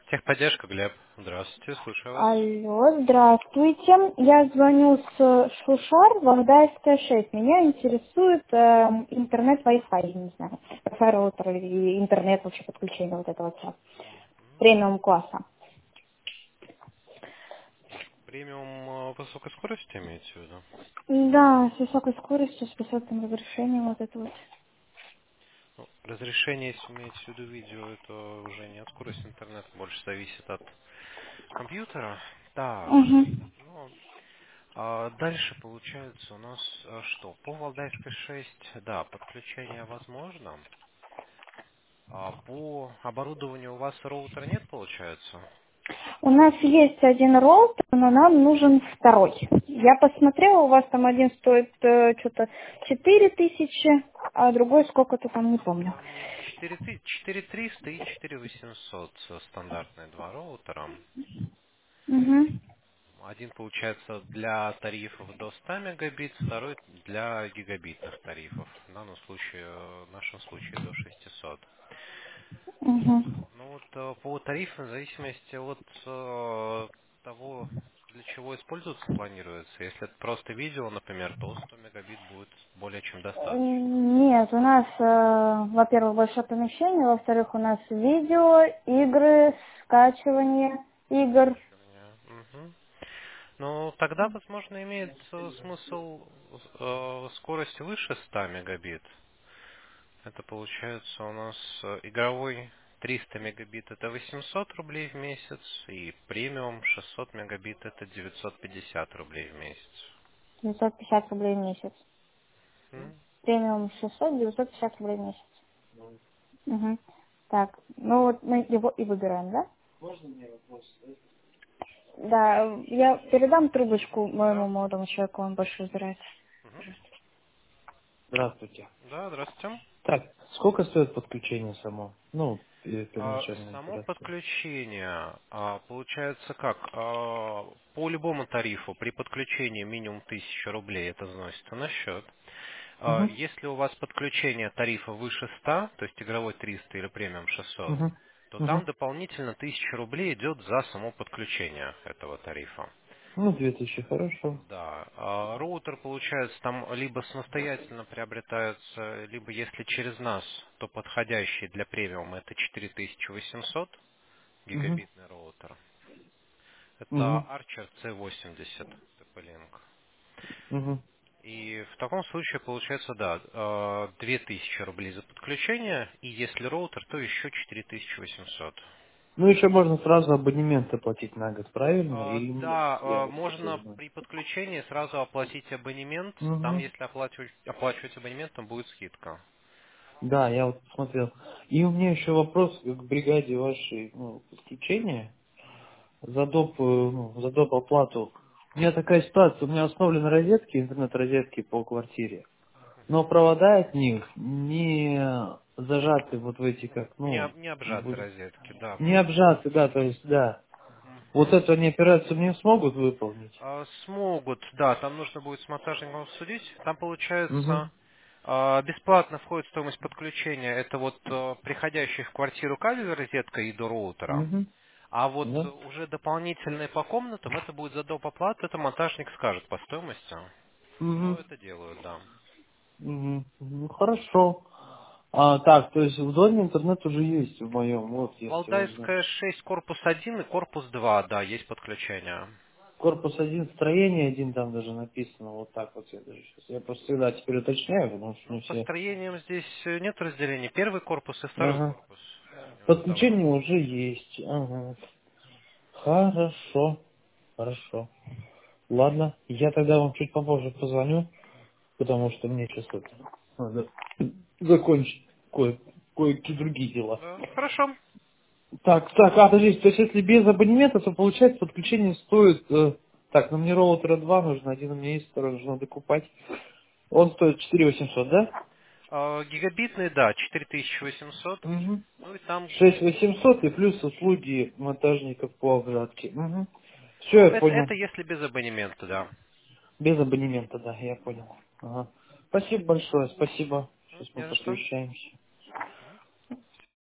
Техподдержка, Глеб. Здравствуйте, слушаю вас. Алло, здравствуйте. Я звоню с Шушар, Валдайская 6. Меня интересует интернет Wi-Fi, не знаю, Wi-Fi роутер или интернет вообще подключение вот этого вот премиум класса. Премиум высокой скорости имеете в виду? Да, с высокой скоростью, с высоким разрешением вот это вот. Ну, разрешение, если имеете в виду видео, это уже не от скорости интернета, больше зависит от компьютера. Так, Угу. ну, дальше получается у нас что? По Валдайской 6, да, подключение возможно. По оборудованию у вас роутера нет, получается? У нас есть один роутер, но нам нужен второй. Я посмотрела, у вас там один стоит что-то 4000, а другой сколько-то там, не помню. Там 4300 и 4800 стандартные два роутера. Угу. Один получается для тарифов до 100 мегабит, второй для гигабитных тарифов. В данном случае, в нашем случае до 600. Угу. Ну вот по тарифам, в зависимости от того, для чего использоваться планируется. Если это просто видео, например, то 100 мегабит будет более чем достаточно. Нет, у нас, во-первых, большое помещение, во-вторых, у нас видео, игры, скачивание игр. Скачивание. Мгм. Ну, тогда, возможно, имеет смысл скорость выше 100 мегабит. Это получается у нас игровой 300 мегабит это 800 рублей в месяц, и премиум 600 мегабит это 950 рублей в месяц. 950 рублей в месяц. М? Премиум 600, 950 рублей в месяц. Угу. Так, ну вот мы его и выбираем, да? Да, я передам трубочку моему Да. молодому человеку, он больше разбирается. Мгм. Здравствуйте. Да, здравствуйте. Так, сколько стоит подключение само? Ну, первоначальная Само интеграция. подключение получается как? По любому тарифу при подключении минимум 1000 рублей это заносится на счет. Угу, Если у вас подключение тарифа выше 100, то есть игровой 300 или премиум 600, угу, то угу. там дополнительно 1000 рублей идет за само подключение этого тарифа. Ну, 2000, хорошо. Да, роутер, получается, там либо самостоятельно приобретается, либо если через нас, то подходящий для премиума это 4800 Угу, гигабитный роутер. Это угу, Archer C80 TP-Link. угу. И в таком случае получается, да, 2000 рублей за подключение, и если роутер, то еще 4800. Ну, еще можно сразу абонемент оплатить на год, правильно? Или нет? Да, Я вот хотел можно знать. при подключении сразу оплатить абонемент. Там, Угу. если оплачивать абонемент, там будет скидка. Да, я вот посмотрел. И у меня еще вопрос к бригаде вашей, ну, подключения. За доп. Оплату. У меня такая ситуация, у меня установлены розетки, интернет-розетки по квартире. Но провода от них не зажаты вот в эти, как, ну, Не обжаты будут розетки, да. не обжаты, да, то есть, да. Вот Мгм. эту они операцию мне смогут выполнить? Смогут, да, там нужно будет с монтажником обсудить. Там Угу, получается бесплатно входит стоимость подключения. Это вот приходящий в квартиру кабель, розетка и до роутера. угу, А вот да, уже дополнительные по комнатам, это будет за доп. Оплату, это монтажник скажет по стоимости. угу, Но это делают, да. угу, ну, хорошо. А, так, то есть в доме интернет уже есть в моем, вот, я хотел узнать. Валдайская 6, корпус 1 и корпус 2, да, есть подключение. Корпус один, строение один, там даже написано, вот так вот я даже сейчас. Я просто всегда теперь уточняю, потому что Ну, не по все. строениям здесь нет разделения. Первый корпус и второй Ага. корпус. Не вот этого. Подключение уже есть. Ага. Хорошо. Хорошо. Ладно, я тогда вам чуть попозже позвоню, потому что мне сейчас это надо закончить кое-какие другие дела. Да, хорошо. Так, подождите, то есть если без абонемента, то получается подключение стоит... так, ну мне роутера 2 нужно, один у меня есть, второй нужно докупать. Он стоит 4800, да? Гигабитный, да, 4800. Угу. Ну и там, 6800 и плюс услуги монтажников по обжатке. Угу. Все, ну, я это понял. если без абонемента, да. Без абонемента, да, я понял. Ага. Спасибо большое, спасибо. Сейчас мы Не за что. посовещаемся.